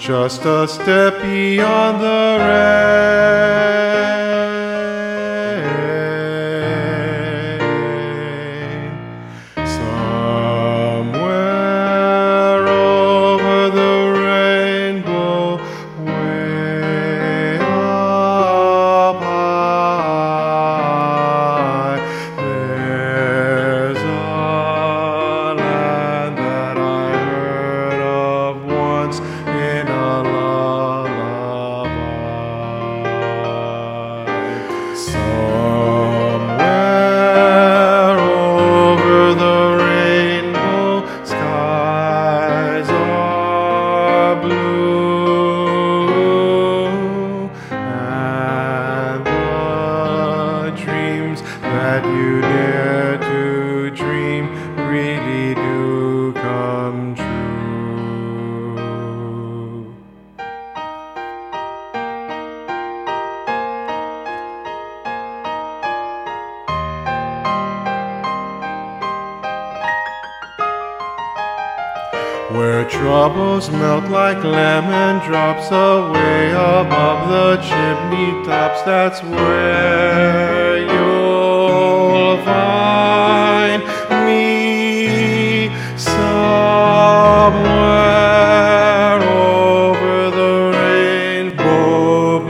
just a step beyond the rain. Somewhere over the rainbow, way up high, there's a land that I heard of once in a lullaby. Somewhere over the rainbow, skies are blue, and the dreams that you dare to dream really do come true. Where troubles melt like lemon drops away above the chimney tops, that's where you'll find me. Somewhere over the rainbow,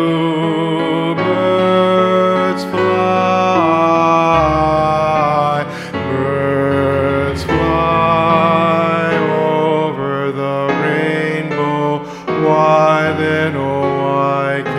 bluebirds fly, birds fly over the rainbow. Why then, oh why